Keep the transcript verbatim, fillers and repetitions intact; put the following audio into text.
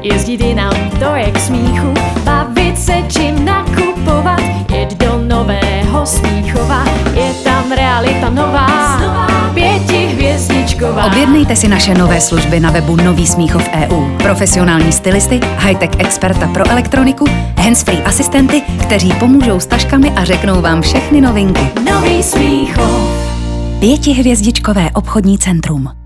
jezdit jinam, to je k smíchu, bavit se čím nakupovat, jet do Nového Smíchova, je tam realita nová, pětihvězdičková. Objednejte si naše nové služby na webu Nový Smíchov tečka e u. Profesionální stylisty, high-tech experta pro elektroniku, handsfree asistenty, kteří pomůžou s taškami a řeknou vám všechny novinky. Nový Smíchov. Pětihvězdičkové obchodní centrum.